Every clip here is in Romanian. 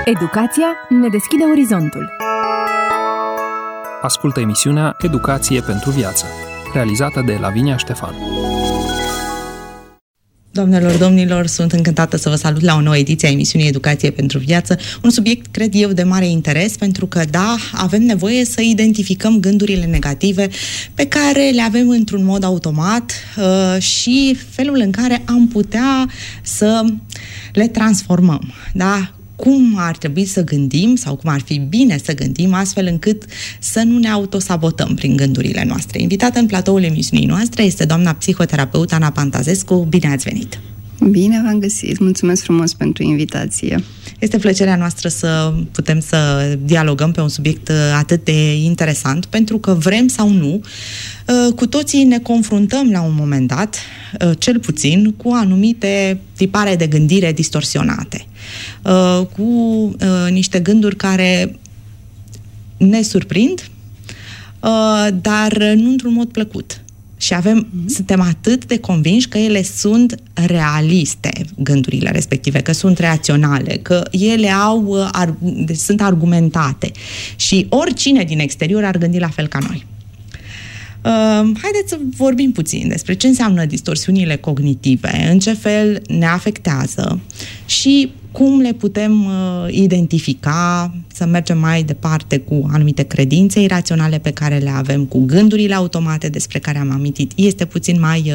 Educația ne deschide orizontul. Ascultă emisiunea Educație pentru viață, realizată de Lavinia Ștefan. Doamnelor, domnilor, sunt încântată să vă salut la o nouă ediție a emisiunii Educație pentru viață. Un subiect, cred eu, de mare interes, pentru că, da, avem nevoie să identificăm gândurile negative pe care le avem într-un mod automat și felul în care am putea să le transformăm, da? Cum ar trebui să gândim sau cum ar fi bine să gândim astfel încât să nu ne autosabotăm prin gândurile noastre. Invitată în platoul emisiunii noastre este doamna psihoterapeut Ana Pantazescu. Bine ați venit! Bine v-am găsit! Mulțumesc frumos pentru invitație! Este plăcerea noastră să putem să dialogăm pe un subiect atât de interesant, pentru că vrem sau nu, cu toții ne confruntăm la un moment dat, cel puțin, cu anumite tipare de gândire distorsionate, cu niște gânduri care ne surprind, dar nu într-un mod plăcut. Și suntem atât de convinși că ele sunt realiste, gândurile respective, că sunt raționale, că ele sunt argumentate. Și oricine din exterior ar gândi la fel ca noi. Haideți să vorbim puțin despre ce înseamnă distorsiunile cognitive, în ce fel ne afectează și cum le putem identifica, să mergem mai departe cu anumite credințe iraționale pe care le avem, cu gândurile automate despre care am amintit. Este puțin mai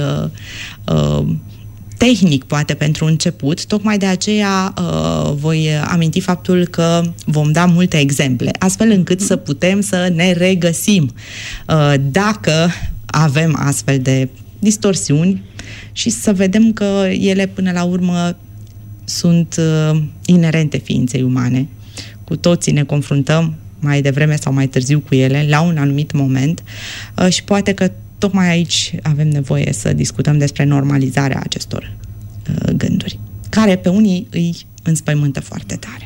tehnic, poate, pentru început. Tocmai de aceea voi aminti faptul că vom da multe exemple, astfel încât să putem să ne regăsim dacă avem astfel de distorsiuni și să vedem că ele, până la urmă, sunt inerente ființei umane. Cu toții ne confruntăm mai devreme sau mai târziu cu ele, la un anumit moment, și poate că tocmai aici avem nevoie să discutăm despre normalizarea acestor gânduri, care pe unii îi înspăimântă foarte tare.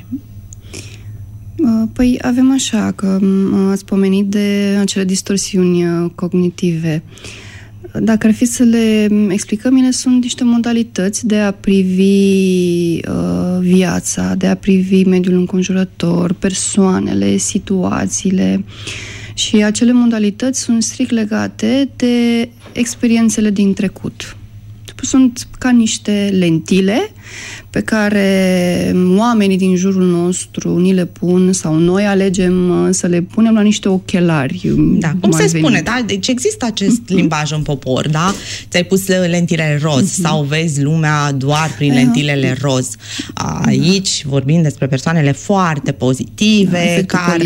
Păi avem așa, că ați pomenit de acele distorsiuni cognitive. Dacă ar fi să le explicăm, ele sunt niște modalități de a privi viața, de a privi mediul înconjurător, persoanele, situațiile. Și acele modalități sunt strict legate de experiențele din trecut. Sunt ca niște lentile pe care oamenii din jurul nostru ni le pun sau noi alegem să le punem la niște ochelari. Da, cum se spune, da? Deci există acest limbaj în popor, da? Ți-ai pus lentilele roz sau vezi lumea doar prin lentilele roz. Aici vorbim despre persoanele foarte pozitive,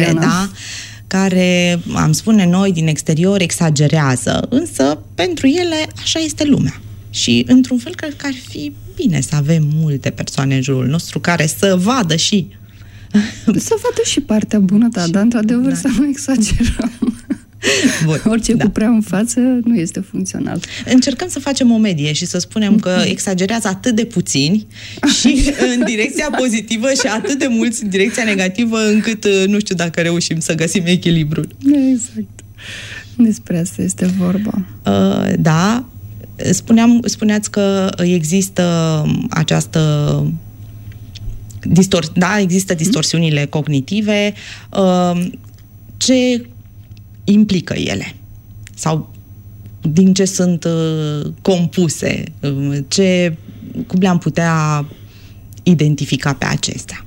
care, am spune noi, din exterior exagerează, însă pentru ele așa este lumea. Și, într-un fel, cred că ar fi bine să avem multe persoane în jurul nostru care să vadă și... Să vadă și partea bună, dar într-adevăr să nu exagerăm. Bun, orice cu prea în față nu este funcțional. Încercăm să facem o medie și să spunem că exagerează atât de puțini și în direcția pozitivă și atât de mulți în direcția negativă, încât nu știu dacă reușim să găsim echilibrul. Exact. Despre asta este vorba. Da. Spuneați că există această există distorsiunile cognitive. Ce implică ele? Sau din ce sunt compuse? Cum le-am putea identifica pe acestea?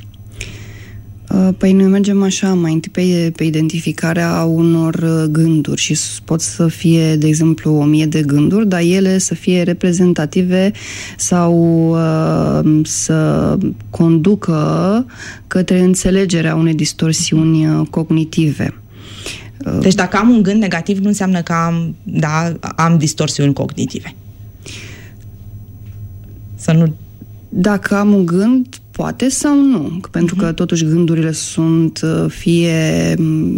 Păi noi mergem așa, mai întâi pe identificarea unor gânduri și pot să fie, de exemplu, 1000 de gânduri, dar ele să fie reprezentative sau să conducă către înțelegerea unei distorsiuni cognitive. Deci dacă am un gând negativ, nu înseamnă că am distorsiuni cognitive. Dacă am un gând, poate sau nu, pentru că totuși gândurile sunt fie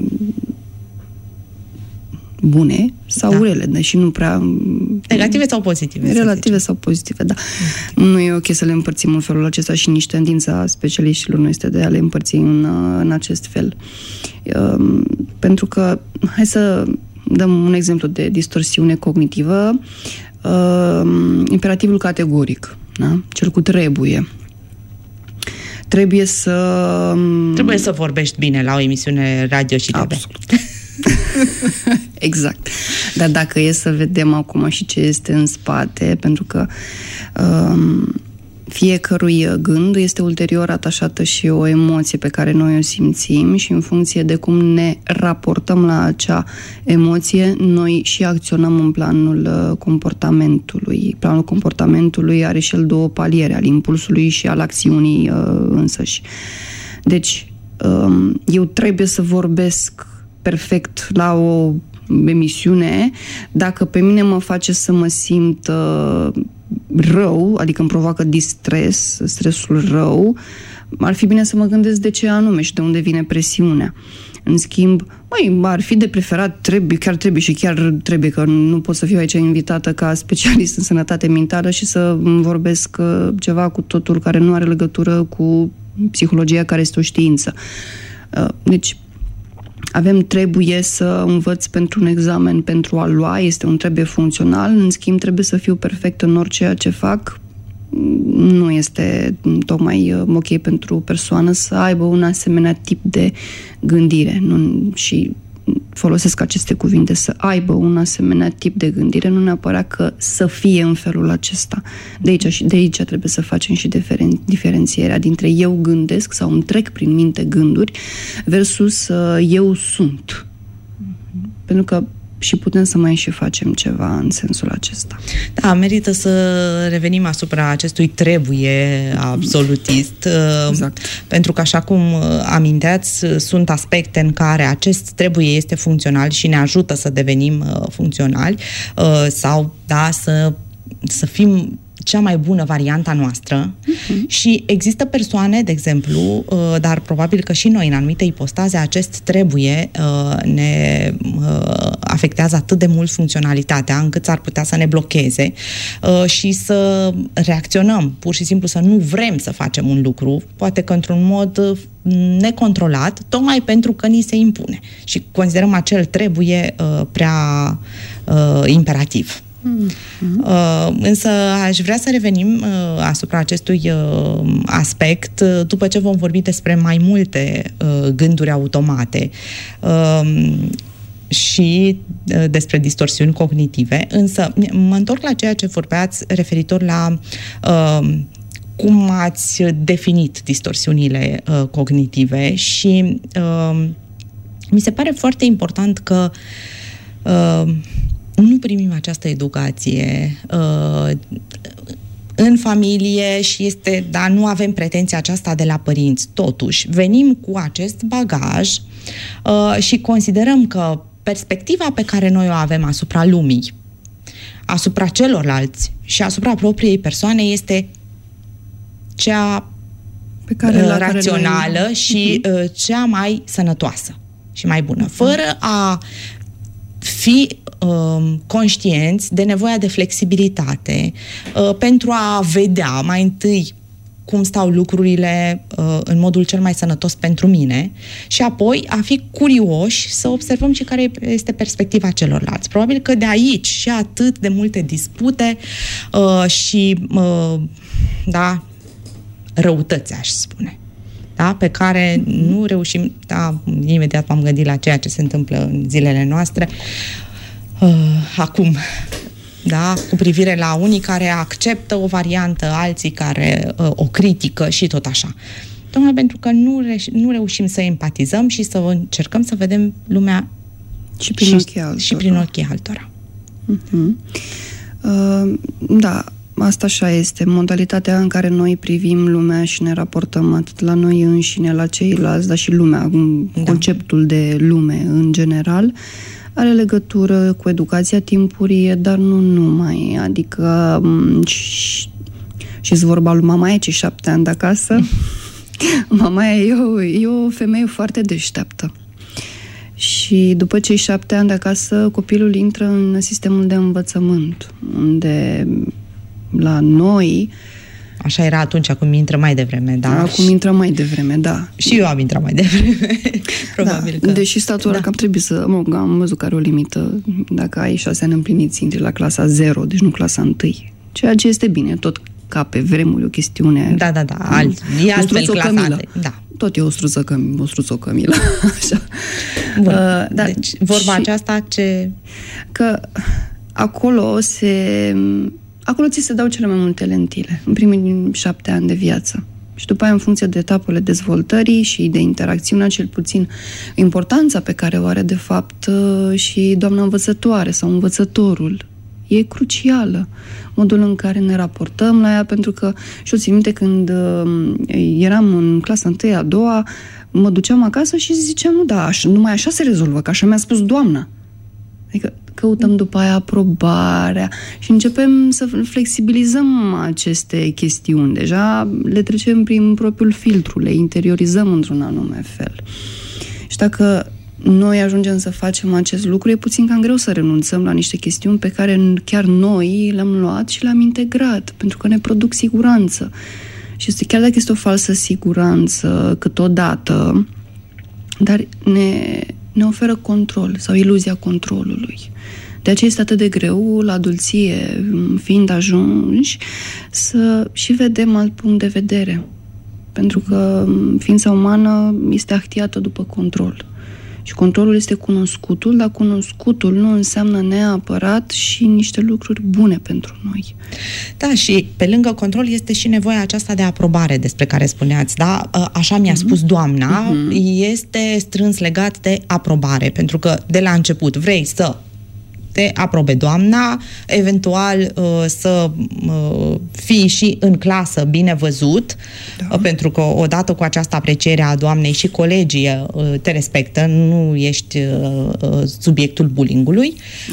bune sau rele, deși nu prea... Negative sau pozitive? Relative sau pozitive, da. Nu e ok să le împărțim în felul acesta și nici tendința specialiștilor nu este de a le împărți în acest fel. Pentru că, hai să dăm un exemplu de distorsiune cognitivă, imperativul categoric, da? Cel cu trebuie. trebuie să... Trebuie să vorbești bine la o emisiune radio și TV. Absolut. Exact. Dar dacă e să vedem acum și ce este în spate, pentru că fiecărui gând este ulterior atașată și o emoție pe care noi o simțim și în funcție de cum ne raportăm la acea emoție, noi și acționăm în planul comportamentului. Planul comportamentului are și el două paliere, al impulsului și al acțiunii însăși. Deci, eu trebuie să vorbesc perfect la o emisiune, dacă pe mine mă face să mă simt rău, adică îmi provoacă stresul rău, ar fi bine să mă gândesc de ce anume și de unde vine presiunea. În schimb, ar fi de preferat, chiar trebuie, că nu pot să fiu aici invitată ca specialist în sănătate mentală și să vorbesc ceva cu totul care nu are legătură cu psihologia, care este o știință. Deci, trebuie să învăț pentru un examen, pentru a lua, este un trebuie funcțional, în schimb trebuie să fiu perfect în orice ce fac. Nu este tocmai ok pentru persoană să aibă un asemenea tip de gândire și folosesc aceste cuvinte, să aibă un asemenea tip de gândire, nu neapărat că să fie în felul acesta. De aici trebuie să facem și diferențierea dintre eu gândesc sau îmi trec prin minte gânduri versus eu sunt. Pentru că și putem să mai și facem ceva în sensul acesta. Da, merită să revenim asupra acestui trebuie absolutist. Exact. Pentru că, așa cum aminteați, sunt aspecte în care acest trebuie este funcțional și ne ajută să devenim funcționali sau, da, să fim cea mai bună varianta noastră. Și există persoane, de exemplu, dar probabil că și noi în anumite ipostaze, acest trebuie ne afectează atât de mult funcționalitatea încât s-ar putea să ne blocheze și să reacționăm, pur și simplu să nu vrem să facem un lucru, poate că într-un mod necontrolat, tocmai pentru că ni se impune și considerăm acel trebuie prea imperativ. Însă aș vrea să revenim asupra acestui aspect după ce vom vorbi despre mai multe gânduri automate și despre distorsiuni cognitive. Însă mă întorc la ceea ce vorbeați referitor la cum ați definit distorsiunile cognitive și mi se pare foarte important că nu primim această educație în familie și nu avem pretenția aceasta de la părinți. Totuși, venim cu acest bagaj și considerăm că perspectiva pe care noi o avem asupra lumii, asupra celorlalți și asupra propriei persoane este cea rațională și cea mai sănătoasă și mai bună, fără a fi conștienți de nevoia de flexibilitate pentru a vedea mai întâi cum stau lucrurile în modul cel mai sănătos pentru mine și apoi a fi curioși să observăm și care este perspectiva celorlalți. Probabil că de aici și atât de multe dispute și răutăți, aș spune. Da? Pe care nu reușim, imediat m-am gândit la ceea ce se întâmplă în zilele noastre acum, da? Cu privire la unii care acceptă o variantă, alții care o critică și tot așa. Tocmai pentru că nu reușim să empatizăm și să încercăm să vedem lumea și prin ochii altora. Da, asta așa este. Modalitatea în care noi privim lumea și ne raportăm atât la noi înșine, la ceilalți, dar și lumea, conceptul de lume în general, are legătură cu educația timpurie, dar nu numai. Adică și-s vorba lui Mamaia, ce 7 ani de acasă. Mamaia e o femeie foarte deșteaptă. Și după cei 7 ani de acasă, copilul intră în sistemul de învățământ, unde la noi... Așa era atunci, acum intră mai devreme, da? Acum intră mai devreme, da. Și eu am intrat mai devreme, probabil că... Deși statul ăla cam trebuie să... am văzut că are o limită. Dacă ai 6 ani împliniți, intri la clasa 0, deci nu clasa 1. Ceea ce este bine, tot ca pe vremuri o chestiune. Da, e altfel clasată. Da. Tot e o struță Cămilă. Așa. Bun. Deci, vorba aceasta ce... Că acolo ți se dau cele mai multe lentile, în primii 7 ani de viață. Și după aia, în funcție de etapele dezvoltării și de interacțiunea, cel puțin importanța pe care o are, de fapt, și doamna învățătoare sau învățătorul, e crucială. Modul în care ne raportăm la ea, pentru că și eu țin minte când eram în clasa 1-a, 2-a, mă duceam acasă și ziceam, numai așa se rezolvă, că așa mi-a spus doamna. Adică căutăm după aia aprobarea și începem să flexibilizăm aceste chestiuni. Deja le trecem prin propriul filtru, le interiorizăm într-un anume fel. Și dacă noi ajungem să facem acest lucru, e puțin cam greu să renunțăm la niște chestiuni pe care chiar noi le-am luat și le-am integrat, pentru că ne produc siguranță. Și chiar dacă este o falsă siguranță câteodată, dar ne oferă control sau iluzia controlului. De aceea este atât de greu, la adulție, fiind ajunși, să și vedem alt punct de vedere. Pentru că ființa umană este ahtiată după control. Și controlul este cunoscutul, dar cunoscutul nu înseamnă neapărat și niște lucruri bune pentru noi. Da, și pe lângă control este și nevoia aceasta de aprobare despre care spuneați, da? Așa mi-a spus doamna, este strâns legat de aprobare, pentru că de la început vrei să te aprobe doamna, eventual să fii și în clasă bine văzut, pentru că odată cu această apreciere a doamnei și colegii te respectă, nu ești subiectul bullying-ului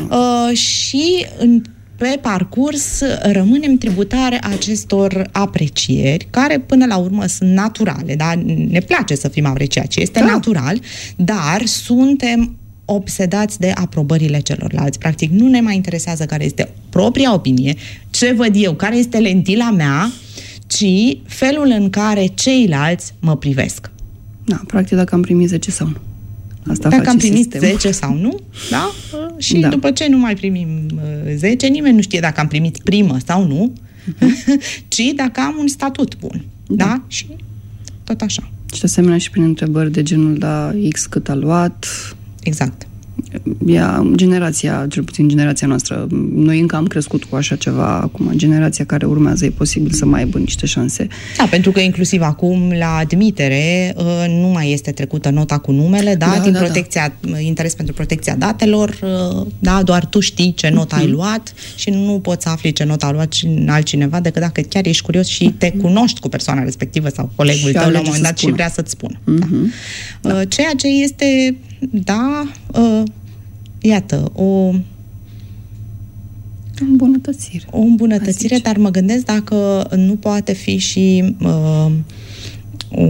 și pe parcurs rămânem tributare acestor aprecieri, care până la urmă sunt naturale, da? Ne place să fim apreciați, este natural, dar suntem obsedați de aprobările celorlalți. Practic, nu ne mai interesează care este propria opinie, ce văd eu, care este lentila mea, ci felul în care ceilalți mă privesc. Da, practic dacă am primit 10 sau nu. Asta dacă am primit 10 sau nu, da? Și după ce nu mai primim 10, nimeni nu știe dacă am primit primă sau nu, ci dacă am un statut bun. Da? Și tot așa. Și de asemenea și prin întrebări de genul, X cât a luat. Exact. Generația, cel puțin generația noastră, noi încă am crescut cu așa ceva, acum generația care urmează e posibil să mai aibă niște șanse. Da, pentru că inclusiv acum la admitere nu mai este trecută nota cu numele, din protecția, interes pentru protecția datelor, doar tu știi ce notă ai luat și nu poți să afli ce notă a luat altcineva decât dacă chiar ești curios și te cunoști cu persoana respectivă sau colegul tău la un moment dat și vrea să-ți spună. Ceea ce este iată, o îmbunătățire, dar mă gândesc dacă nu poate fi și o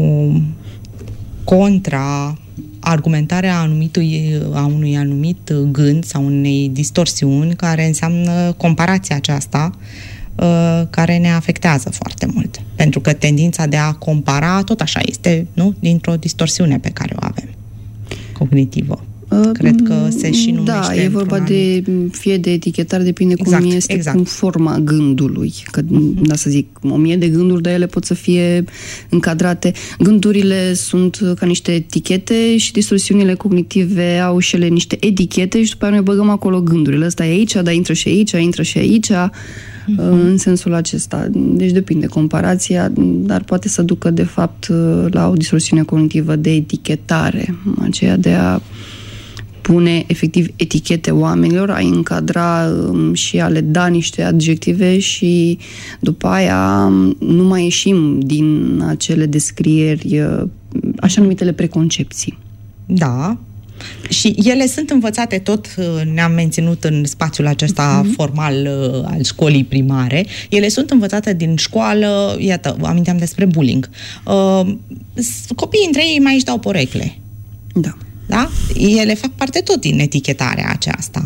contra-argumentarea a unui anumit gând sau unei distorsiuni care înseamnă comparația aceasta care ne afectează foarte mult. Pentru că tendința de a compara tot așa este, nu? Dintr-o distorsiune pe care o avem cognitivă. Cred că se și numește. Da, e vorba de fie de etichetare, depinde cum este cum forma gândului. Că, să zic, 1000 de gânduri, dar ele pot să fie încadrate. Gândurile sunt ca niște etichete și distorsiunile cognitive au și ele niște etichete și după aceea noi băgăm acolo gândurile. Ăsta e aici, dar intră și aici, intră și aici, în sensul acesta. Deci depinde comparația, dar poate să ducă, de fapt, la o distorsiune cognitivă de etichetare, aceea de a pune efectiv etichete oamenilor, a încadra și a le da niște adjective și după aia nu mai ieșim din acele descrieri, așa numitele preconcepții. Da. Și ele sunt învățate, tot ne-am menținut în spațiul acesta formal al școlii primare, ele sunt învățate din școală, iată, aminteam despre bullying. Copiii între ei mai își dau porecle. Da. Da? Ele fac parte tot din etichetarea aceasta.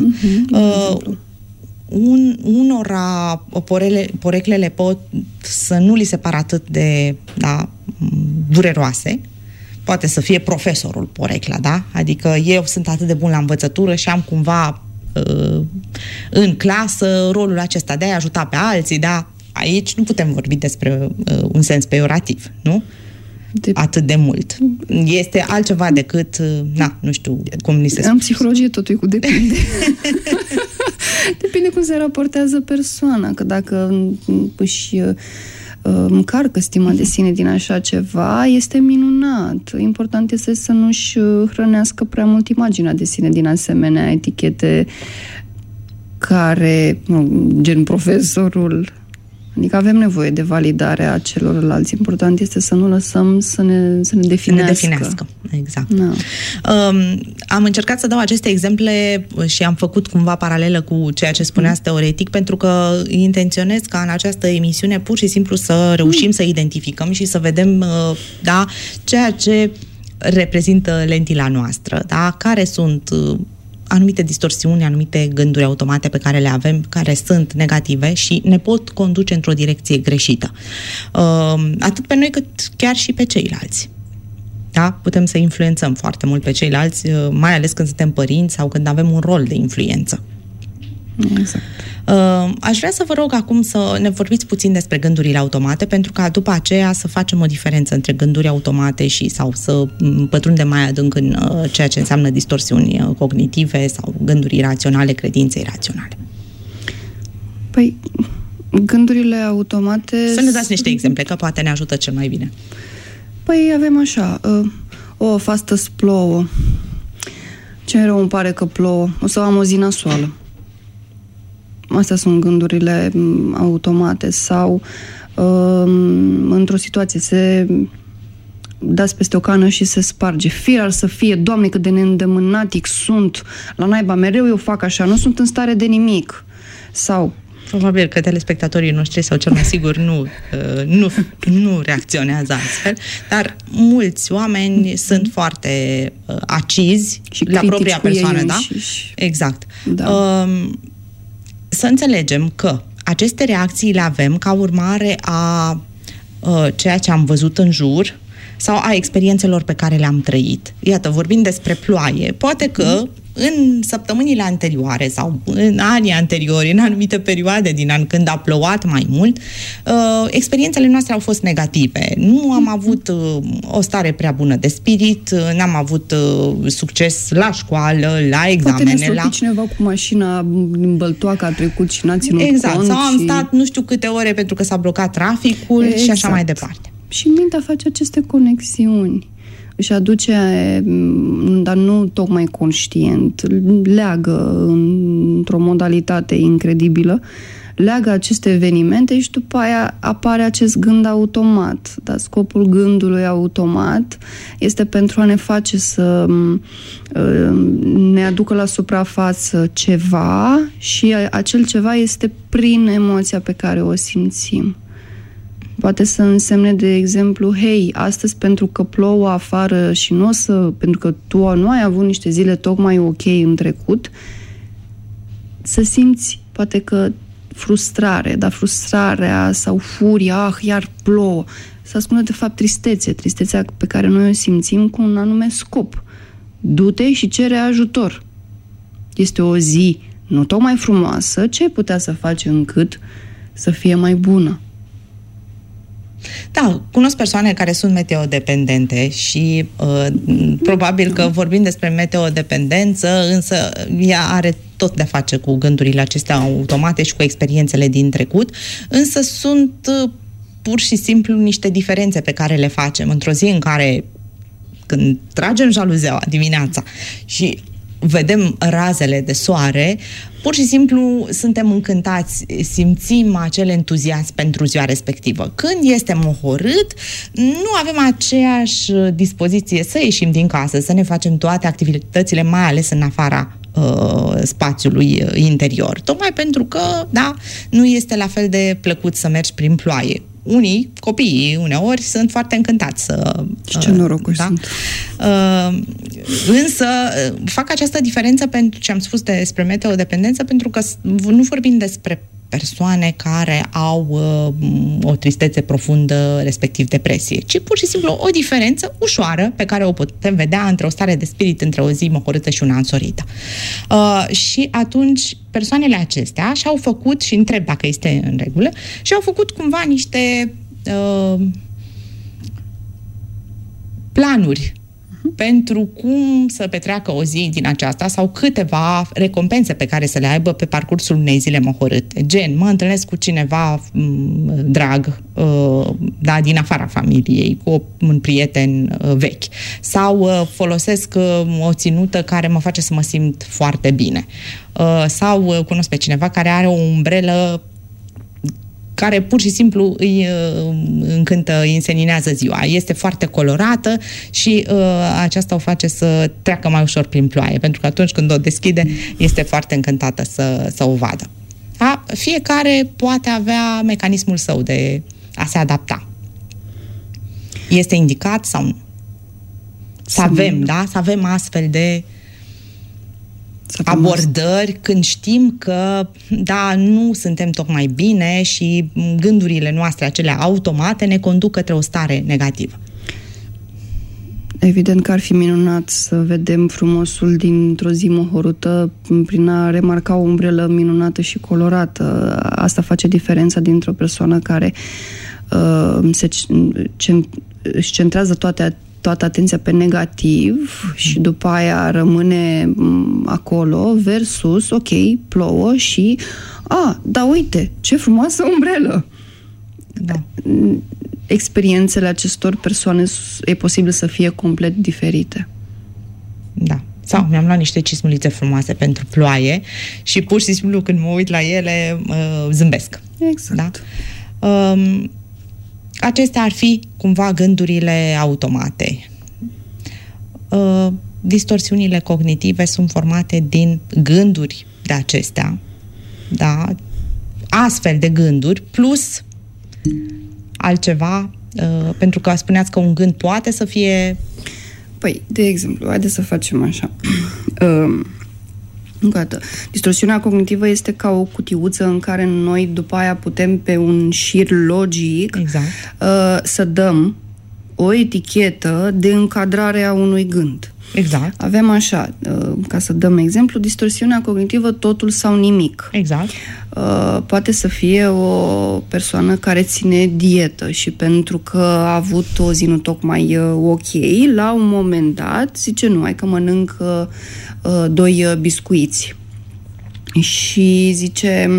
Unora poreclele pot să nu li se pară atât de dureroase. Poate să fie profesorul porecla, da? Adică eu sunt atât de bun la învățătură și am cumva în clasă rolul acesta de a ajuta pe alții, da? aici nu putem vorbi despre un sens peiorativ, nu? Atât de mult. Este altceva decât, nu știu cum ni se spune. În psihologie totul e cu depinde. Depinde cum se raportează persoana, că dacă își încarcă stima de sine din așa ceva, este minunat. Important este să nu-și hrănească prea mult imaginea de sine din asemenea etichete care, gen profesorul. Adică avem nevoie de validarea celorlalți. Important este să nu lăsăm să ne definească. Exact. No. Am încercat să dau aceste exemple și am făcut cumva paralelă cu ceea ce spuneați teoretic, pentru că intenționez ca în această emisiune pur și simplu să reușim să identificăm și să vedem ceea ce reprezintă lentila noastră, care sunt anumite distorsiuni, anumite gânduri automate pe care le avem, care sunt negative și ne pot conduce într-o direcție greșită. Atât pe noi cât chiar și pe ceilalți. Da? Putem să influențăm foarte mult pe ceilalți, mai ales când suntem părinți sau când avem un rol de influență. Exact. Aș vrea să vă rog acum să ne vorbiți puțin despre gândurile automate, pentru ca după aceea să facem o diferență între gânduri automate sau să pătrundem mai adânc în ceea ce înseamnă distorsiuni cognitive sau gânduri iraționale, credințe iraționale. Păi, gândurile automate... Să ne dați niște exemple, că poate ne ajută cel mai bine. Păi avem așa, astăzi plouă. Ce rău îmi pare că plouă. O să am o zi nasoală. Astea sunt gândurile automate. Sau într-o situație se dați peste o cană și se sparge. Fir ar să fie, Doamne, cât de neîndemânatic sunt, la naiba, mereu eu fac așa, nu sunt în stare de nimic. Sau... Probabil că telespectatorii noștri sau cel mai sigur nu reacționează astfel, dar mulți oameni sunt foarte acizi și la propria persoană, da? Exact. Da. Să înțelegem că aceste reacții le avem ca urmare a ceea ce am văzut în jur sau a experiențelor pe care le-am trăit. Iată, vorbind despre ploaie, poate că în săptămânile anterioare sau în anii anteriori, în anumite perioade din an când a plouat mai mult, experiențele noastre au fost negative. Nu am avut o stare prea bună de spirit, n-am avut succes la școală, la examene. Poate ne cineva cu mașina în băltoacă, a trecut și n-a ținut cont. Sau am stat nu știu câte ore pentru că s-a blocat traficul și așa mai departe. Și mintea face aceste conexiuni. Își aduce, dar nu tocmai conștient, leagă într-o modalitate incredibilă, leagă aceste evenimente și după aia apare acest gând automat. Dar scopul gândului automat este pentru a ne face să ne aducă la suprafață ceva și acel ceva este prin emoția pe care o simțim. Poate să însemne, de exemplu, hei, astăzi pentru că plouă afară și pentru că tu nu ai avut niște zile tocmai ok în trecut, să simți, poate că frustrare, dar frustrarea sau furia, iar plouă, să ascundă de fapt tristețea pe care noi o simțim cu un anume scop. Du-te și cere ajutor. Este o zi nu tocmai frumoasă, ce ai putea să faci încât să fie mai bună? Da, cunosc persoane care sunt meteodependente și probabil că vorbim despre meteodependență, însă ea are tot de-a face cu gândurile acestea automate și cu experiențele din trecut, însă sunt pur și simplu niște diferențe pe care le facem într-o zi în care, când tragem jaluzeaua dimineața și vedem razele de soare, pur și simplu suntem încântați, simțim acel entuziasm pentru ziua respectivă. Când este mohorât, nu avem aceeași dispoziție să ieșim din casă, să ne facem toate activitățile, mai ales în afara spațiului interior. Tocmai pentru că, nu este la fel de plăcut să mergi prin ploaie. Copiii, uneori, sunt foarte încântați să... Și ce norocoși sunt. Însă, fac această diferență pentru ce am spus despre meteodependență, pentru că nu vorbim despre persoane care au o tristețe profundă, respectiv depresie, ci pur și simplu o diferență ușoară pe care o putem vedea între o stare de spirit între o zi mohorâtă și una însorită. Și atunci persoanele acestea și-au făcut, și întreb dacă este în regulă, și-au făcut cumva niște planuri pentru cum să petreacă o zi din aceasta sau câteva recompense pe care să le aibă pe parcursul unei zile mohorâte. Gen, mă întâlnesc cu cineva drag, din afara familiei, cu un prieten vechi. Sau folosesc o ținută care mă face să mă simt foarte bine. Sau cunosc pe cineva care are o umbrelă care pur și simplu îi încântă, îi înseninează ziua. Este foarte colorată și aceasta o face să treacă mai ușor prin ploaie, pentru că atunci când o deschide, este foarte încântată să o vadă. Da? Fiecare poate avea mecanismul său de a se adapta. Este indicat sau nu? Să avem astfel de abordări când știm că, nu suntem tocmai bine și gândurile noastre, acelea automate, ne conduc către o stare negativă. Evident că ar fi minunat să vedem frumosul dintr-o zi mohorâtă prin a remarca o umbrelă minunată și colorată. Asta face diferența dintre o persoană care își centrează toată atenția pe negativ și după aia rămâne acolo versus, ok, plouă și uite, ce frumoasă umbrelă! Da. Experiențele acestor persoane e posibil să fie complet diferite. Da. Sau mi-am luat niște cismulițe frumoase pentru ploaie și pur și simplu când mă uit la ele zâmbesc. Exact. Da? Acestea ar fi cumva gândurile automate. Distorsiunile cognitive sunt formate din gânduri de acestea, da? Astfel de gânduri, plus altceva, pentru că spuneați că un gând poate să fie... Păi, de exemplu, haideți să facem așa. Încă o dată, distorsiunea cognitivă este ca o cutiuță în care noi după aia putem pe un șir logic să dăm o etichetă de încadrare a unui gând. Exact. Avem așa, ca să dăm exemplu, distorsiunea cognitivă totul sau nimic. Exact. Poate să fie o persoană care ține dietă și pentru că a avut o zi nu tocmai ok, la un moment dat zice, nu, hai că mănânc 2 biscuiți. Și zice,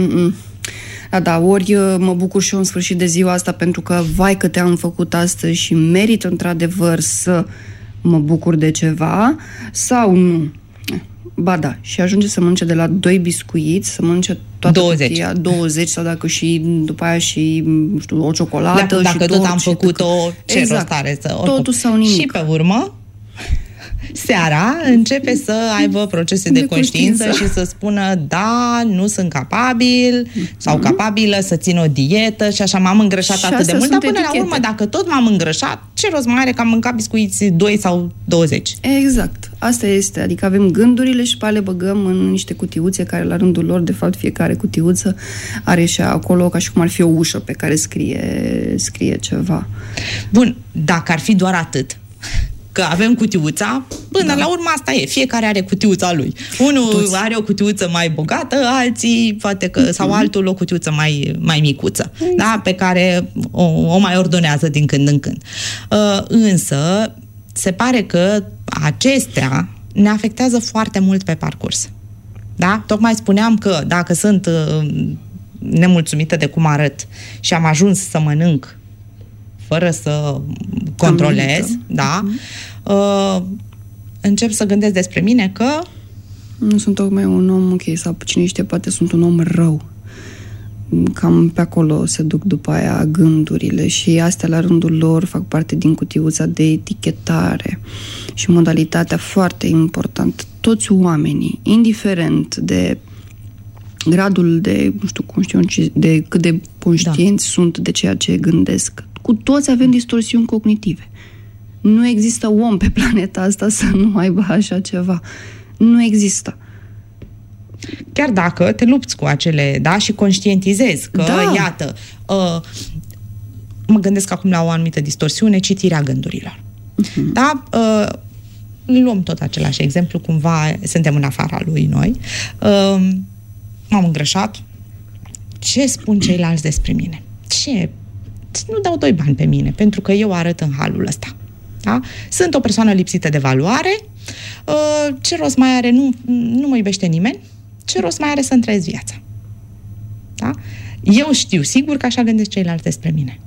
ori mă bucur și eu în sfârșit de ziua asta pentru că vai că te-am făcut astăzi și merit într-adevăr să mă bucur de ceva, sau nu. Ba da, și ajunge să mănânce de la 2 biscuiți, să mănânce toată 20. 20 sau dacă și după aia și, nu știu, o ciocolată. Dacă tot am făcut-o, ce exact. rost are să... Totul sau nimic. Și pe urmă, seara începe să aibă procese de conștiință și să spună, nu sunt capabil sau capabilă să țin o dietă și așa m-am îngrășat și atât de mult, dar până la urmă, dacă tot m-am îngrășat, ce rost mai are că am mâncat biscuiți 2 sau 20? Exact. Asta este. Adică avem gândurile și pe le băgăm în niște cutiuțe care la rândul lor, de fapt, fiecare cutiuță are și acolo ca și cum ar fi o ușă pe care scrie ceva. Bun, dacă ar fi doar atât, că avem cutiuța, până la urmă asta e. Fiecare are cutiuța lui. Unul are o cutiuță mai bogată, alții poate că, sau altul o cutiuță mai micuță, da? Pe care o mai ordonează din când în când. Însă, se pare că acestea ne afectează foarte mult pe parcurs. Da? Tocmai spuneam că dacă sunt nemulțumită de cum arăt și am ajuns să mănânc fără să controlez, încep să gândesc despre mine că nu sunt tocmai un om ok, sau cine știe, poate sunt un om rău. Cam pe acolo se duc după aia gândurile și astea la rândul lor fac parte din cutiuța de etichetare și modalitatea foarte importantă. Toți oamenii, indiferent de gradul de, de cât de conștienți sunt de ceea ce gândesc, cu toți avem distorsiuni cognitive. Nu există om pe planeta asta să nu aibă așa ceva. Nu există. chiar dacă te lupți cu acele, da, și conștientizezi că, iată, mă gândesc acum la o anumită distorsiune, citirea gândurilor. Da? Luăm tot același exemplu, cumva suntem în afara lui noi. M-am îngrășat. Ce spun ceilalți despre mine? Ce? Nu dau 2 bani pe mine, pentru că eu arăt în halul ăsta. Da? Sunt o persoană lipsită de valoare. Ce rost mai are? Nu mă iubește nimeni. Ce rost mai are să-mi trăiesc viața? Da? Eu știu sigur că așa gândesc ceilalți despre mine.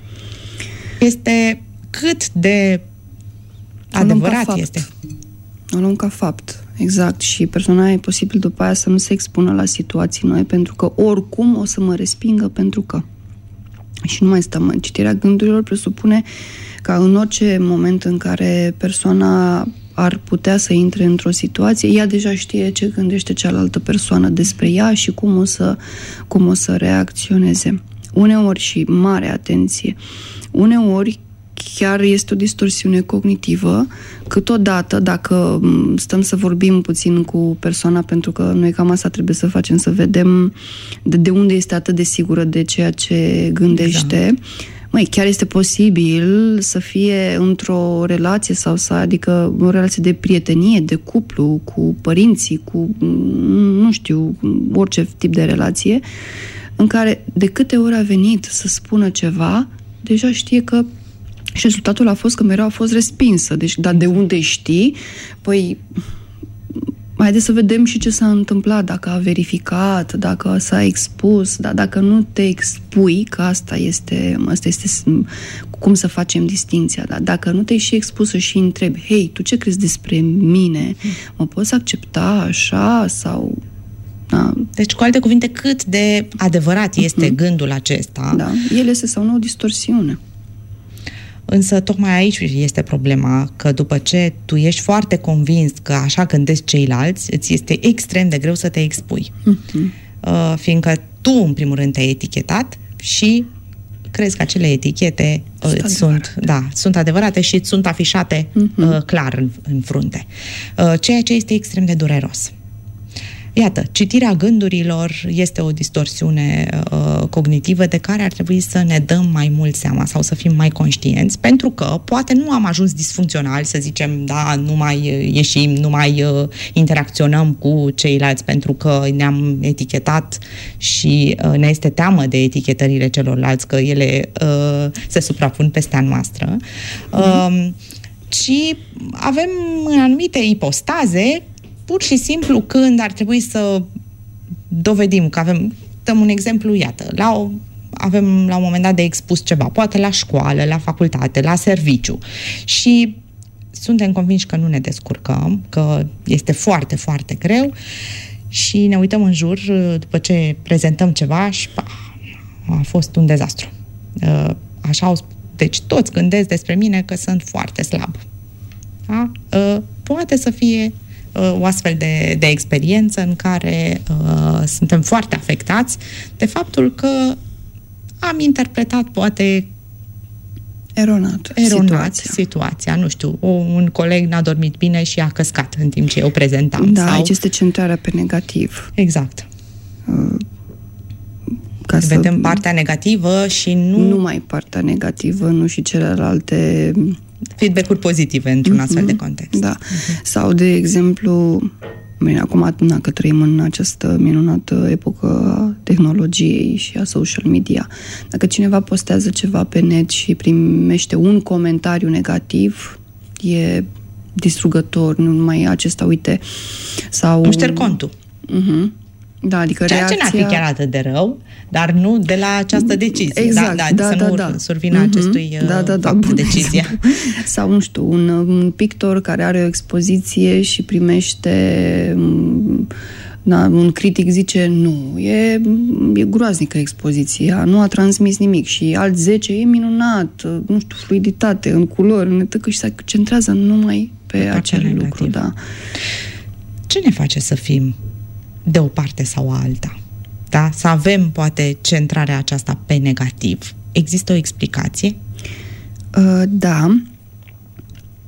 Este cât de adevărat este. O luăm ca fapt, exact. Și persoana e posibil după aia să nu se expună la situații noi, pentru că oricum o să mă respingă pentru că. Și nu mai stăm. Citirea gândurilor presupune ca în orice moment în care persoana ar putea să intre într-o situație, ea deja știe ce gândește cealaltă persoană despre ea și cum o să reacționeze. Uneori, și mare atenție, uneori chiar este o distorsiune cognitivă, câteodată, dacă stăm să vorbim puțin cu persoana, pentru că noi cam asta trebuie să facem, să vedem de unde este atât de sigură de ceea ce gândește. Chiar este posibil să fie într-o relație adică o relație de prietenie, de cuplu, cu părinții, cu, nu știu, orice tip de relație, în care de câte ori a venit să spună ceva, deja știe că și rezultatul a fost că mereu a fost respinsă. Deci, dar de unde știi? Păi, haideți să vedem și ce s-a întâmplat, dacă a verificat, dacă s-a expus, dar dacă nu te expui, că asta este cum să facem distinția, dar dacă nu te-ai și expus și întrebi, hei, tu ce crezi despre mine? Mă poți accepta așa sau... Da. Deci, cu alte cuvinte, cât de adevărat este gândul acesta? Da, el este sau nu o distorsiune. Însă tocmai aici este problema, că după ce tu ești foarte convins că așa gândesc ceilalți, îți este extrem de greu să te expui. Fiindcă tu, în primul rând, te-ai etichetat și crezi că acele etichete sunt adevărate și sunt afișate clar în frunte. Ceea ce este extrem de dureros. Iată, citirea gândurilor este o distorsiune cognitivă de care ar trebui să ne dăm mai mult seama sau să fim mai conștienți, pentru că poate nu am ajuns disfuncționali, să zicem, da, nu mai ieșim, nu mai interacționăm cu ceilalți pentru că ne-am etichetat și ne este teamă de etichetările celorlalți, că ele se suprapun peste a noastră. Și avem în anumite ipostaze pur și simplu când ar trebui să dovedim că dăm un exemplu, iată, avem la un moment dat de expus ceva, poate la școală, la facultate, la serviciu și suntem convinși că nu ne descurcăm, că este foarte, foarte greu și ne uităm în jur după ce prezentăm ceva și a fost un dezastru. Deci toți gândesc despre mine că sunt foarte slab. Da? Poate să fie o astfel de experiență în care suntem foarte afectați de faptul că am interpretat poate eronat situația. Nu știu, un coleg n-a dormit bine și a căscat în timp ce eu prezentam. Da, aici este centrarea pe negativ. Exact. Vedem partea negativă și nu... Numai partea negativă, nu și celelalte... feedback-uri pozitive într-un astfel de context. Da. Sau, de exemplu, bine, acum că trăim în această minunată epocă a tehnologiei și a social media, dacă cineva postează ceva pe net și primește un comentariu negativ, e distrugător, nu numai acesta, uite, sau... îmi șterg contul. Da, adică ceea reacția... ce n-ar fi chiar atât de rău, dar nu de la această decizie. Exact, să nu survină acestui fapt de decizie. Sau, nu știu, un pictor care are o expoziție și primește... un critic zice, nu, e groaznică expoziția, nu a transmis nimic și alt 10, e minunat, nu știu, fluiditate, în culori, și se centrează numai pe acel lucru. Da. Ce ne face să fim de o parte sau alta? Da? Să avem, poate, centrarea aceasta pe negativ. Există o explicație? Da.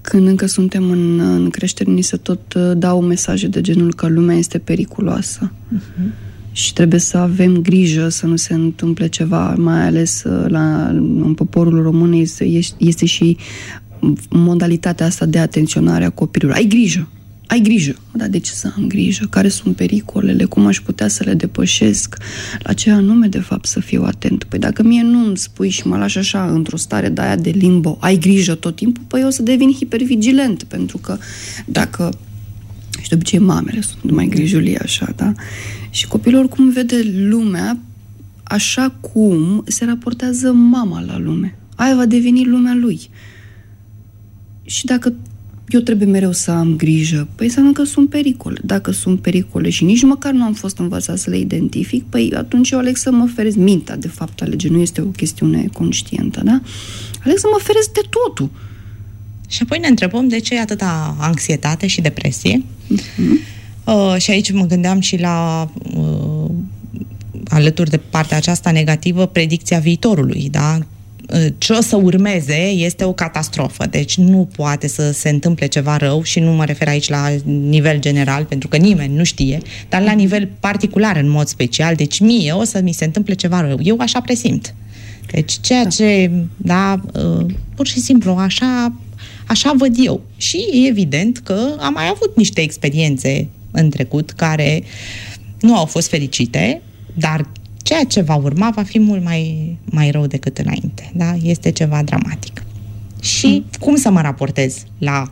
Când încă suntem în creștere, ni se tot dau mesaje de genul că lumea este periculoasă. Și trebuie să avem grijă să nu se întâmple ceva, mai ales în poporul român este și modalitatea asta de atenționare a copilului. Ai grijă! Ai grijă! Dar de ce să am grijă? Care sunt pericolele? Cum aș putea să le depășesc? La ce anume, de fapt, să fiu atent? Păi dacă mie nu îmi spui și mă lași așa într-o stare de aia de limbo, ai grijă tot timpul, păi eu o să devin hipervigilent, pentru că dacă... Și de obicei mamele sunt mai grijulii așa, da? Și copilul oricum vede lumea așa cum se raportează mama la lume. Aia va deveni lumea lui. Și dacă eu trebuie mereu să am grijă, păi înseamnă că sunt pericole. Dacă sunt pericole și nici măcar nu am fost învățat să le identific, păi atunci eu aleg să mă feresc. Mintea, de fapt, alege, nu este o chestiune conștientă, da? Aleg să mă feresc de totul. Și apoi ne întrebăm de ce e atâta anxietate și depresie. Și aici mă gândeam și la, alături de partea aceasta negativă, predicția viitorului, da? Ce o să urmeze este o catastrofă, deci nu poate să se întâmple ceva rău și nu mă refer aici la nivel general, pentru că nimeni nu știe, dar la nivel particular, în mod special, deci mie o să mi se întâmple ceva rău. Eu așa presimt. Deci ceea ce, da, pur și simplu, așa văd eu. Și e evident că am mai avut niște experiențe în trecut care nu au fost fericite, dar ceea ce va urma va fi mult mai rău decât înainte. Da? Este ceva dramatic. Și cum să mă raportez la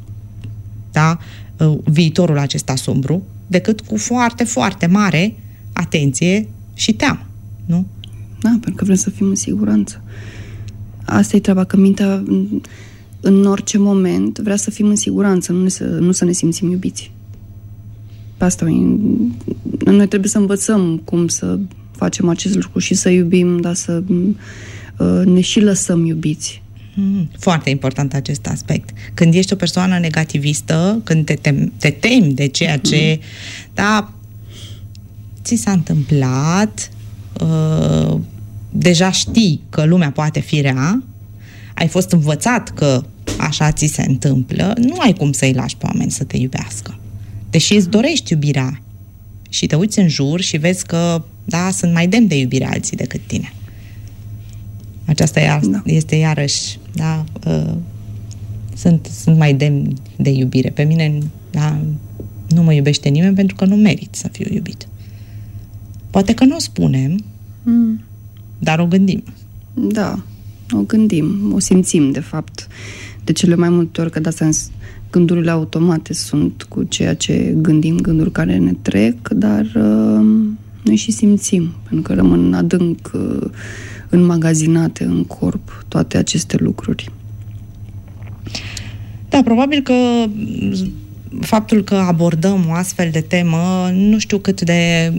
viitorul acesta sombru, decât cu foarte, foarte mare atenție și teamă. Nu? Da, pentru că vrem să fim în siguranță. Asta e treaba, că mintea în orice moment vrea să fim în siguranță, nu să ne simțim iubiți. Pe asta noi trebuie să învățăm cum să facem acest lucru și să iubim, dar să ne și lăsăm iubiți. Foarte important acest aspect. Când ești o persoană negativistă, când te temi de ceea ce ți s-a întâmplat, deja știi că lumea poate fi rea, ai fost învățat că așa ți se întâmplă, nu ai cum să-i lași pe oameni să te iubească. Deși îți dorești iubirea și te uiți în jur și vezi că, sunt mai demni de iubire alții decât tine. Aceasta este iarăși, sunt mai demni de iubire. Pe mine, nu mă iubește nimeni pentru că nu merit să fiu iubit. Poate că nu o spunem, dar o gândim. Da, o gândim, o simțim, de fapt. De cele mai multe ori, că de asta gândurile automate sunt cu ceea ce gândim, gânduri care ne trec, dar noi și simțim, pentru că rămân adânc înmagazinate în corp toate aceste lucruri. Da, probabil că faptul că abordăm o astfel de temă, nu știu cât de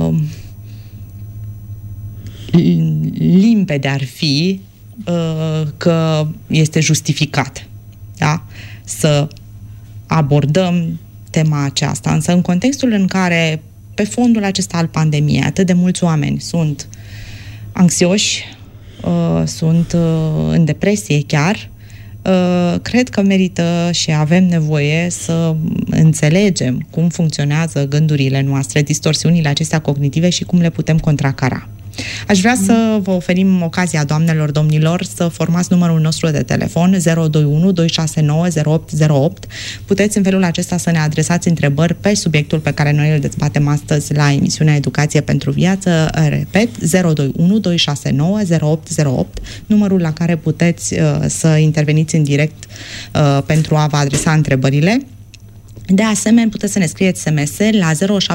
limpede ar fi că este justificat, da? Să abordăm tema aceasta. Însă în contextul în care pe fondul acesta al pandemiei atât de mulți oameni sunt anxioși, sunt în depresie chiar, cred că merită și avem nevoie să înțelegem cum funcționează gândurile noastre, distorsiunile acestea cognitive și cum le putem contracara. Aș vrea să vă oferim ocazia, doamnelor, domnilor, să formați numărul nostru de telefon 021 269 0808. Puteți în felul acesta să ne adresați întrebări pe subiectul pe care noi îl dezbatem astăzi la emisiunea Educație pentru Viață. Repet, 021 269 0808, numărul la care puteți să interveniți în direct pentru a vă adresa întrebările. De asemenea, puteți să ne scrieți SMS la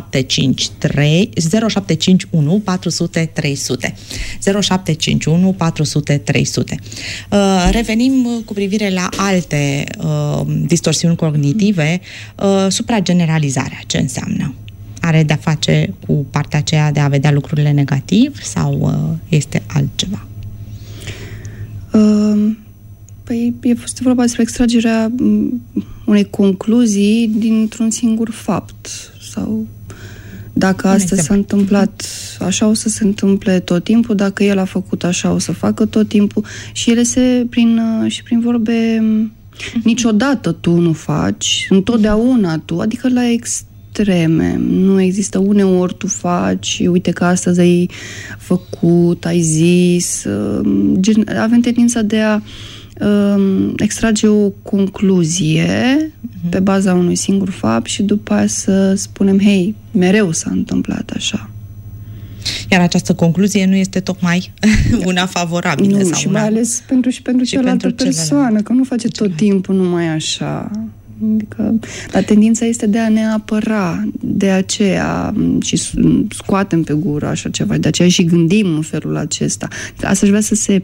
0751 400 300. 0751 400 300. Revenim cu privire la alte distorsiuni cognitive, suprageneralizarea. Ce înseamnă? Are de-a face cu partea aceea de a vedea lucrurile negativ sau este altceva? Păi e fost vorba despre extragerea unei concluzii dintr-un singur fapt. Sau dacă asta s-a întâmplat așa, o să se întâmple tot timpul, dacă el a făcut așa, o să facă tot timpul. Și ele prin vorbe Niciodată tu nu faci, întotdeauna tu, adică la extreme. Nu există uneori tu faci, uite că astăzi ai făcut, ai zis. Avem tendința de a extrage o concluzie pe baza unui singur fapt și după aia să spunem, hei, mereu s-a întâmplat așa. Iar această concluzie nu este tocmai una favorabilă. Nu, sau și una... mai ales pentru cealaltă persoană, că nu face tot timpul numai așa. Adică, dar tendința este de a ne apăra, de aceea și scoatem pe gură așa ceva, de aceea și gândim în felul acesta. Asta aș vrea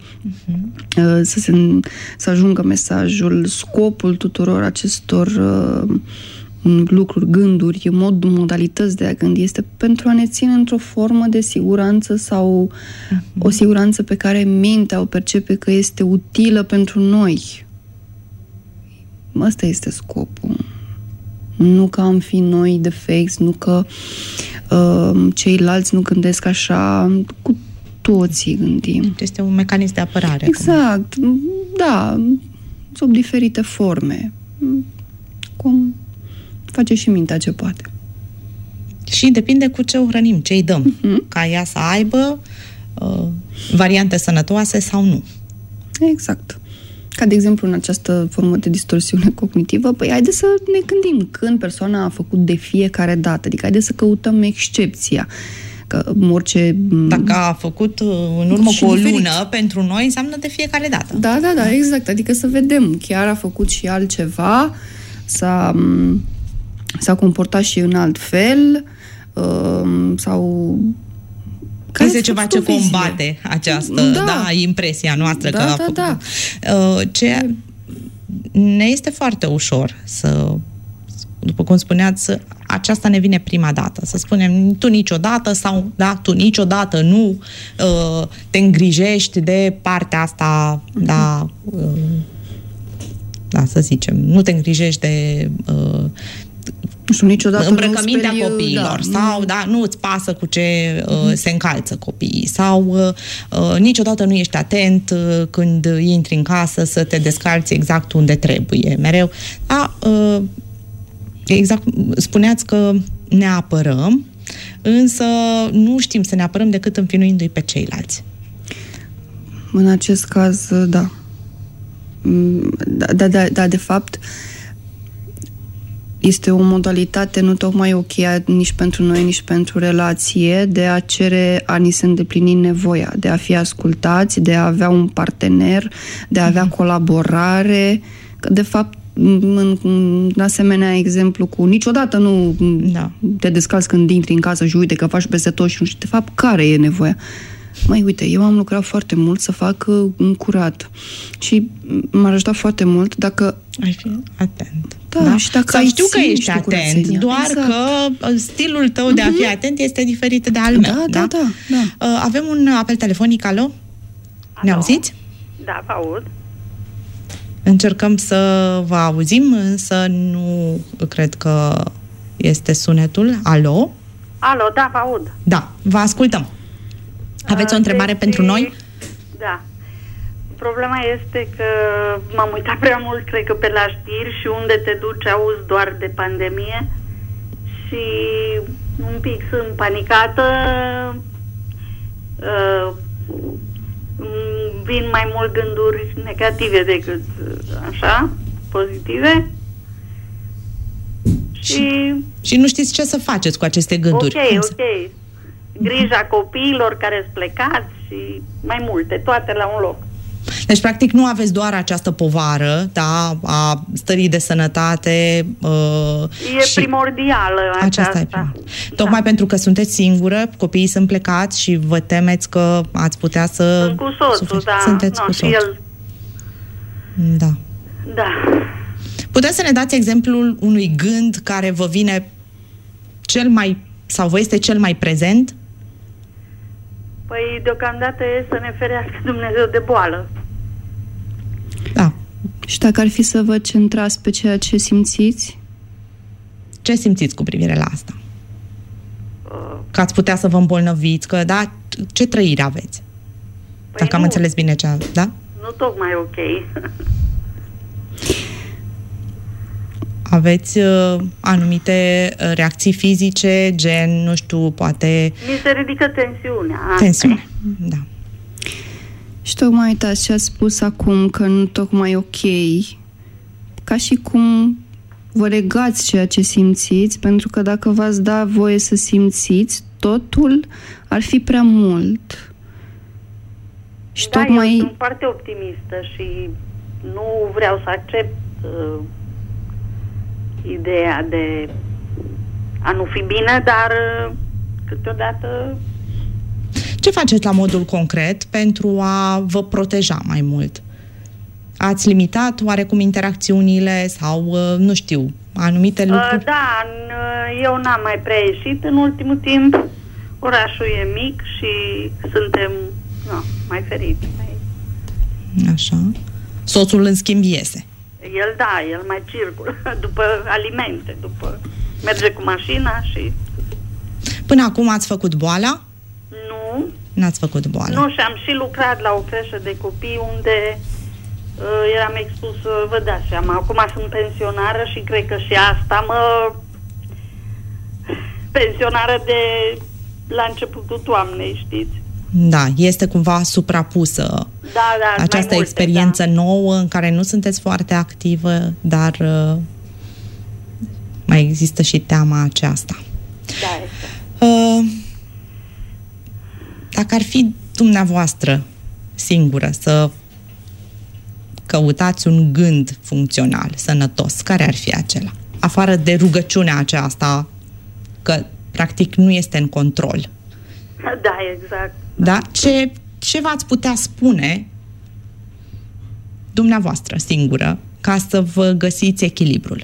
să ajungă mesajul, scopul tuturor acestor lucruri, gânduri, modalități de a gândi este pentru a ne ține într-o formă de siguranță sau o siguranță pe care mintea o percepe că este utilă pentru noi. Ăsta este scopul. Nu că am fi noi defecți, nu că ceilalți nu gândesc așa, cu toții gândim. Este un mecanism de apărare. Exact. Da. Sub diferite forme. Cum face și mintea ce poate. Și depinde cu ce o hrănim, ce îi dăm. Ca ea să aibă variante sănătoase sau nu. Exact. Ca de exemplu în această formă de distorsiune cognitivă, păi haide să ne gândim când persoana a făcut de fiecare dată. Adică haide să căutăm excepția. Că orice... Dacă a făcut în urmă cu o lună, pentru noi înseamnă de fiecare dată. Da, exact. Adică să vedem. Chiar a făcut și altceva, s-a comportat și în alt fel, sau... Este ceva ce combate această impresia noastră că a făcut. Ce ne este foarte ușor să, după cum spuneați, aceasta ne vine prima dată. Să spunem, tu niciodată sau tu niciodată nu te îngrijești de partea asta, să zicem, nu te îngrijești de niciodată îmbrăcămintea copiilor sau nu îți pasă cu ce se încalță copiii sau niciodată nu ești atent când intri în casă să te descalți exact unde trebuie, mereu. Exact, spuneați că ne apărăm, însă nu știm să ne apărăm decât învinuindu-i pe ceilalți. În acest caz, da. Da, de fapt este o modalitate nu tocmai ok nici pentru noi, nici pentru relație, de a cere a ni se îndeplini nevoia, de a fi ascultați, de a avea un partener, de a avea colaborare. Că, de fapt, în asemenea exemplu cu niciodată nu te descalzi când intri în casă și uite că faci peste tot și nu știu, de fapt, care e nevoia? Măi, uite, eu am lucrat foarte mult să fac un curat și m-ar ajuta foarte mult dacă... Ai fi atent. Da, și dacă sau știu că ești atent, doar că stilul tău de a fi atent este diferit de al meu. Da. Avem un apel telefonic, alo? Ne auziți? Da, vă aud. Încercăm să vă auzim, însă nu cred că este sunetul. Alo? Alo, da, vă aud. Da, vă ascultăm. Aveți o întrebare pentru noi? Da. Problema este că m-am uitat prea mult, cred că pe la știri și unde te duci auzi doar de pandemie și un pic sunt panicată, vin mai mult gânduri negative decât așa, pozitive. Și nu știți ce să faceți cu aceste gânduri. Ok. Grija copiilor care sunt plecați și mai multe, toate la un loc. Deci, practic, nu aveți doar această povară, a stării de sănătate. E primordială aceasta. Tocmai pentru că sunteți singură, copiii sunt plecați și vă temeți că ați putea să... Sunt cu soțul, Sunteți cu soțul. Da. Puteți să ne dați exemplul unui gând care vă vine sau vă este cel mai prezent? Păi, deocamdată e să ne ferească Dumnezeu de boală. Da. Și dacă ar fi să vă centrați pe ceea ce simțiți? Ce simțiți cu privire la asta? Că ați putea să vă îmbolnăviți, ce trăire aveți? Dacă am înțeles bine da? Nu tocmai ok. Aveți anumite reacții fizice, gen, nu știu, poate... Mi se ridică tensiunea. Tensiune, da. Și tocmai uitați ce ați spus acum, că nu tocmai ok, ca și cum vă legați ceea ce simțiți, pentru că dacă v-ați da voie să simțiți, totul ar fi prea mult. Și da, tocmai... eu sunt foarte optimistă și nu vreau să accept ideea de a nu fi bine, dar câteodată... Ce faceți la modul concret pentru a vă proteja mai mult? Ați limitat oarecum interacțiunile sau, nu știu, anumite lucruri? Da, eu n-am mai prea ieșit în ultimul timp. Orașul e mic și suntem mai feriți. Așa. Soțul, în schimb, iese. El mai circulă după alimente, merge cu mașina și... Până acum ați făcut boala? Nu. N-ați făcut boala? Nu, și am și lucrat la o creșă de copii unde eram expus, vă dați seama, acum sunt pensionară și cred că și asta pensionară de la începutul toamnei, știți? Da, este cumva suprapusă această experiență nouă în care nu sunteți foarte activă, dar mai există și teama aceasta. Da, este. Dacă ar fi dumneavoastră singură să căutați un gând funcțional, sănătos, care ar fi acela? Afară de rugăciunea aceasta că practic nu este în control. Da, exact. Da? Ce v-ați putea spune dumneavoastră singură ca să vă găsiți echilibrul?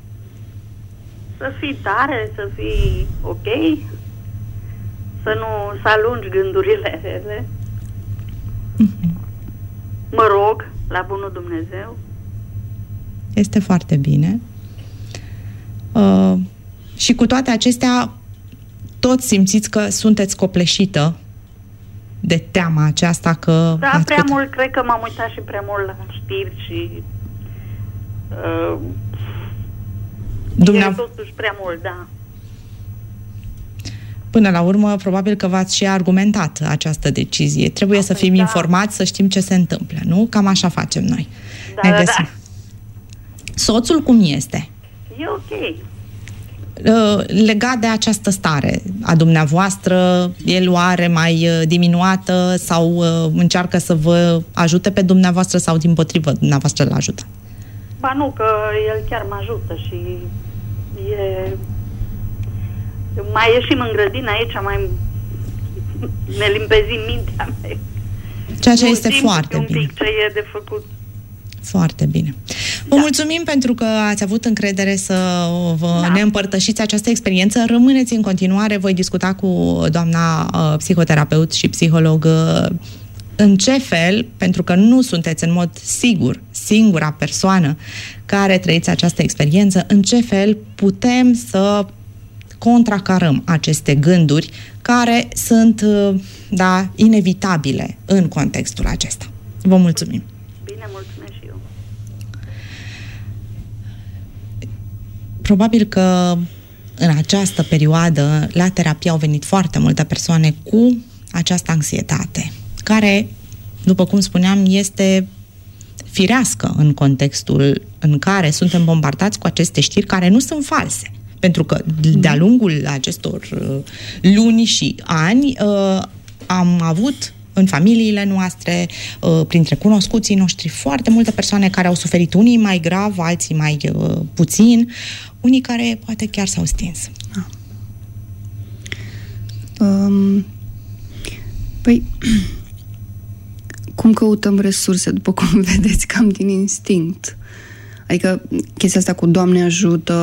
Să fii tare, să fii ok, să alungi gândurile rele. Mă rog la bunul Dumnezeu. Este foarte bine. Și cu toate acestea, toți simțiți că sunteți copleșită de teama aceasta că... Da, prea mult, cred că m-am uitat și prea mult la știri și... e totuși prea mult, da. Până la urmă, probabil că v-ați și argumentat această decizie. Trebuie să fim informați, să știm ce se întâmplă, nu? Cam așa facem noi. Da. Soțul cum este? E ok. Legat de această stare a dumneavoastră, el o are mai diminuată sau încearcă să vă ajute pe dumneavoastră sau dimpotrivă dumneavoastră îl ajută? Ba nu, că el chiar mă ajută și mai ieșim în grădină aici, mai ne limpezim mintea mea. Ceea ce este foarte bine. Un pic ce e de făcut. Foarte bine. Vă mulțumim pentru că ați avut încredere să ne împărtășiți această experiență. Rămâneți în continuare, voi discuta cu doamna psihoterapeut și psiholog în ce fel, pentru că nu sunteți în mod sigur singura persoană care trăiți această experiență, în ce fel putem să contracarăm aceste gânduri care sunt, inevitabile în contextul acesta. Vă mulțumim! Bine, mulțumesc și eu! Probabil că în această perioadă la terapie au venit foarte multe persoane cu această anxietate, care, după cum spuneam, este firească în contextul în care suntem bombardați cu aceste știri care nu sunt false. Pentru că de-a lungul acestor luni și ani am avut în familiile noastre, printre cunoscuții noștri, foarte multe persoane care au suferit, unii mai grav, alții mai puțin, unii care poate chiar s-au stins. Păi, cum căutăm resurse, după cum vedeți, cam din instinct. Adică chestia asta cu Doamne ajută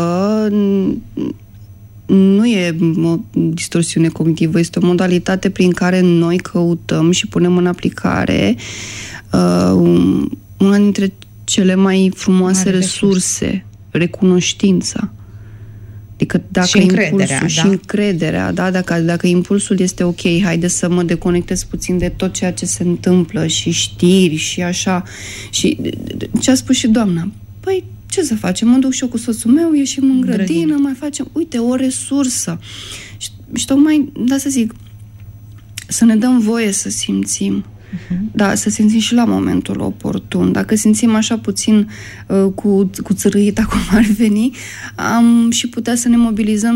nu e o distorsiune cognitivă, este o modalitate prin care noi căutăm și punem în aplicare una dintre cele mai frumoase resurse, recunoștința. Adică dacă și încrederea, și încrederea, da? Dacă impulsul este ok, haide să mă deconectez puțin de tot ceea ce se întâmplă și știri și așa. Și ce a spus și doamna? Păi, ce să facem? Mă duc și eu cu soțul meu, ieșim în grădină, mai facem, uite, o resursă. Și tocmai, să zic, să ne dăm voie să simțim. Da, să simțim și la momentul oportun. Dacă simțim așa puțin cu țărâita, cum ar veni, am și putea să ne mobilizăm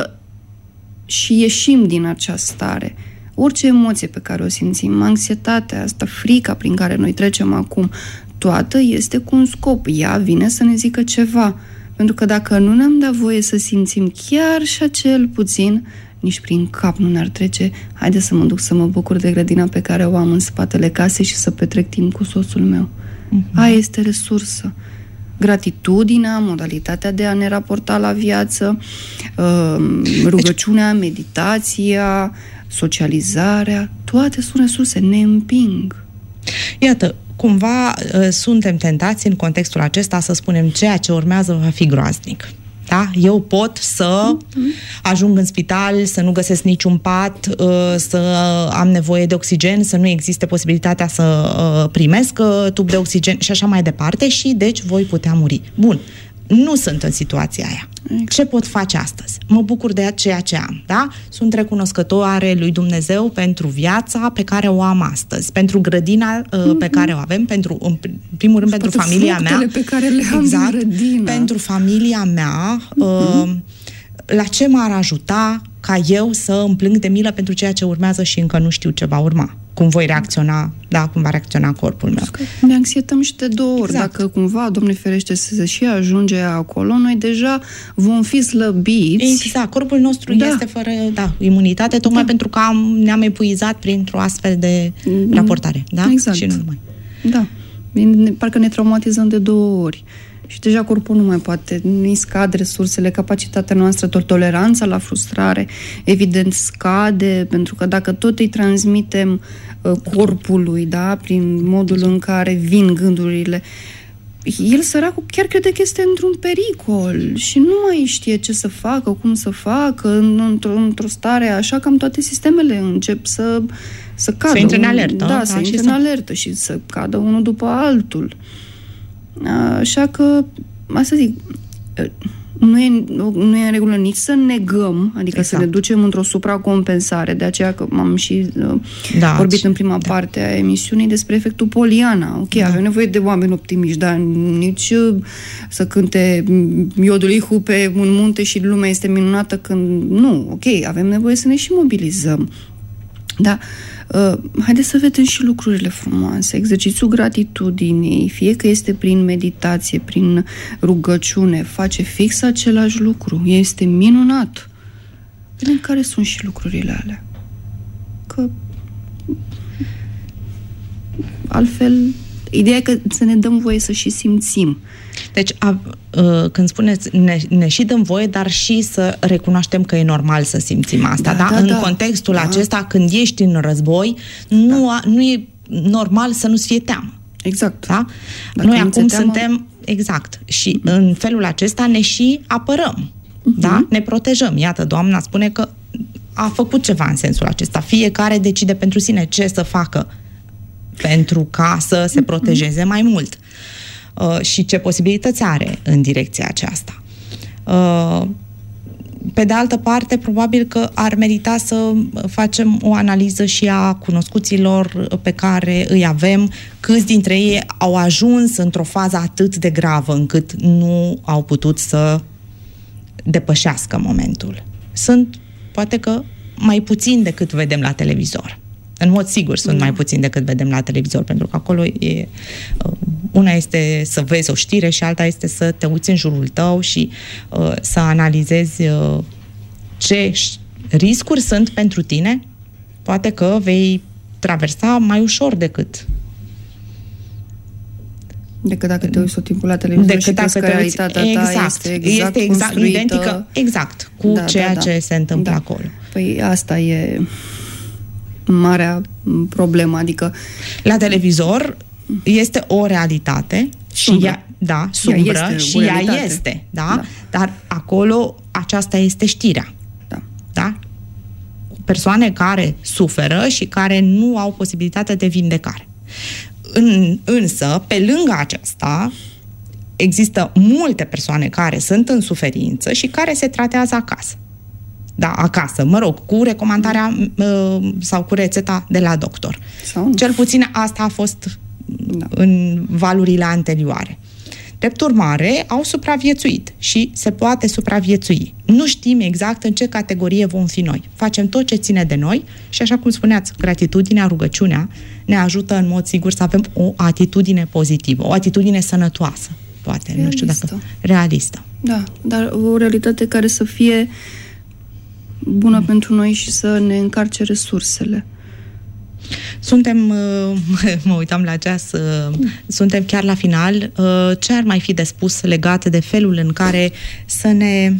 și ieșim din această stare. Orice emoție pe care o simțim, anxietatea asta, frica prin care noi trecem acum, toată este cu un scop. Ea vine să ne zică ceva. Pentru că dacă nu ne-am dat voie să simțim chiar și acel puțin, nici prin cap nu ne-ar trece, haide să mă duc să mă bucur de grădina pe care o am în spatele casei și să petrec timp cu soțul meu. Aia este resursă. Gratitudinea, modalitatea de a ne raporta la viață, rugăciunea, meditația, socializarea, toate sunt resurse, ne împing. Iată, cumva suntem tentați în contextul acesta să spunem ceea ce urmează va fi groaznic. Da? Eu pot să ajung în spital, să nu găsesc niciun pat, să am nevoie de oxigen, să nu existe posibilitatea să primesc tub de oxigen și așa mai departe și deci voi putea muri. Bun, nu sunt în situația aia. Ce pot face astăzi? Mă bucur de ceea ce am, da? Sunt recunoscătoare lui Dumnezeu pentru viața pe care o am astăzi, pentru grădina pe care o avem, în primul rând pentru familia mea. Pe care le am exact, în grădină. Pentru familia mea, la ce m-ar ajuta ca eu să îmi plâng de milă pentru ceea ce urmează și încă nu știu ce va urma. Cum voi reacționa, cum va reacționa corpul meu. Ne anxietăm și de două ori. Exact. Dacă cumva, Doamne ferește, să se și ajunge acolo, noi deja vom fi slăbiți. Exact. Corpul nostru este fără imunitate, tocmai pentru că ne-am epuizat printr-o astfel de raportare. Da? Exact. Și nu numai. Da. Parcă ne traumatizăm de două ori. Și deja corpul nu mai poate, nu-i scad resursele, capacitatea noastră, toleranța la frustrare, evident scade, pentru că dacă tot îi transmitem corpului, da, prin modul în care vin gândurile, el, săracul, chiar crede că este într-un pericol și nu mai știe ce să facă, cum să facă, într-o stare așa, cam toate sistemele încep să cadă. Să intre în alertă. Da, să intre în alertă și să cadă unul după altul. Așa că, asta zic, nu e în regulă nici să negăm, adică să ne ducem într-o supracompensare, de aceea că am și vorbit în prima parte a emisiunii despre efectul Poliana. Ok, avem nevoie de oameni optimiști, dar nici să cânte Iodul Ihu pe un munte și lumea este minunată când... Nu, ok, avem nevoie să ne și mobilizăm. Da, haideți să vedem și lucrurile frumoase. Exercițiul gratitudinii, fie că este prin meditație, prin rugăciune, face fix același lucru. Este minunat. Vedem care sunt și lucrurile alea. Că altfel, ideea e că să ne dăm voie să și simțim. Deci, când spuneți, ne și dăm voie, dar și să recunoaștem că e normal să simțim asta, da? În contextul acesta, când ești în război, nu e normal să nu-ți fie teamă. Exact. Da? Noi acum suntem... Exact. Și în felul acesta ne și apărăm. Da? Ne protejăm. Iată, Doamna spune că a făcut ceva în sensul acesta. Fiecare decide pentru sine ce să facă pentru ca să se protejeze mai mult. Și ce posibilități are în direcția aceasta. Pe de altă parte, probabil că ar merita să facem o analiză și a cunoscuților pe care îi avem, câți dintre ei au ajuns într-o fază atât de gravă încât nu au putut să depășească momentul. Sunt, poate că, mai puțin decât vedem la televizor. În mod sigur sunt mai puțin decât vedem la televizor, pentru că acolo una este să vezi o știre și alta este să te uiți în jurul tău și să analizezi ce riscuri sunt pentru tine. Poate că vei traversa mai ușor decât dacă te uiți tot timpul la televizor și crezi că realitatea ta este exact identică cu ceea ce se întâmplă acolo. Păi asta e marea problemă, adică la televizor este o realitate sumbră și ea este, da? Dar acolo aceasta este știrea. Da? Persoane care suferă și care nu au posibilitatea de vindecare. Însă, pe lângă aceasta, există multe persoane care sunt în suferință și care se tratează acasă. Da, acasă, mă rog, cu recomandarea sau cu rețeta de la doctor. Cel puțin asta a fost în valurile anterioare. Drept urmare, au supraviețuit și se poate supraviețui. Nu știm exact în ce categorie vom fi noi. Facem tot ce ține de noi și, așa cum spuneați, gratitudinea, rugăciunea ne ajută în mod sigur să avem o atitudine pozitivă, o atitudine sănătoasă, poate, realistă. Nu știu dacă realistă. Da, dar o realitate care să fie bună pentru noi și să ne încarce resursele. Suntem, mă uitam la ceas, suntem chiar la final. Ce ar mai fi de spus legat de felul în care să ne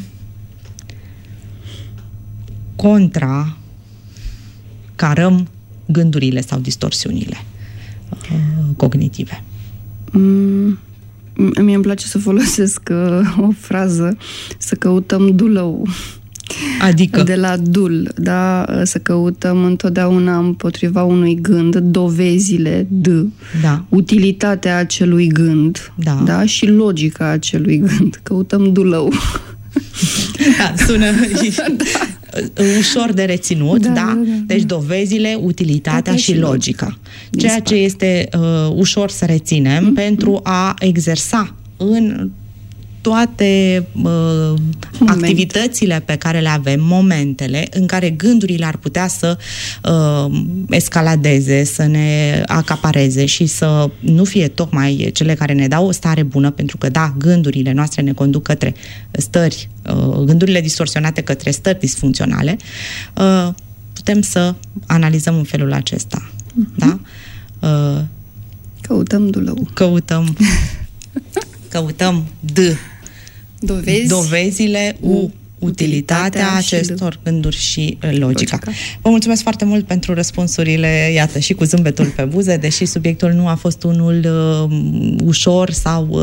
contracarăm gândurile sau distorsiunile cognitive? Mie îmi place să folosesc o frază, să căutăm dulău. Adică? De la dul, da? Să căutăm întotdeauna împotriva unui gând dovezile utilitatea acelui gând, da? Și logica acelui gând. Căutăm dulău. Da, sună ușor de reținut, da? Deci dovezile, utilitatea și logica. Ceea ce este ușor să reținem pentru a exersa în toate activitățile pe care le avem, momentele în care gândurile ar putea să escaladeze, să ne acapareze și să nu fie tocmai cele care ne dau o stare bună, pentru că, da, gândurile noastre ne conduc către stări, gândurile distorsionate către stări disfuncționale, putem să analizăm în felul acesta. Da? Căutăm dulău. Căutăm dovezile, utilitatea acestor gânduri și logica. Vă mulțumesc foarte mult pentru răspunsurile, iată, și cu zâmbetul pe buze, deși subiectul nu a fost unul ușor sau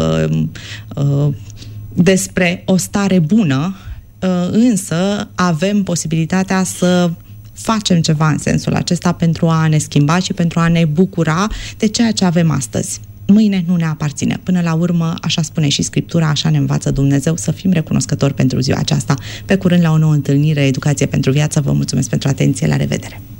despre o stare bună, însă avem posibilitatea să facem ceva în sensul acesta pentru a ne schimba și pentru a ne bucura de ceea ce avem astăzi. Mâine nu ne aparține. Până la urmă, așa spune și Scriptura, așa ne învață Dumnezeu, să fim recunoscători pentru ziua aceasta. Pe curând la o nouă întâlnire, Educație pentru Viață. Vă mulțumesc pentru atenție. La revedere!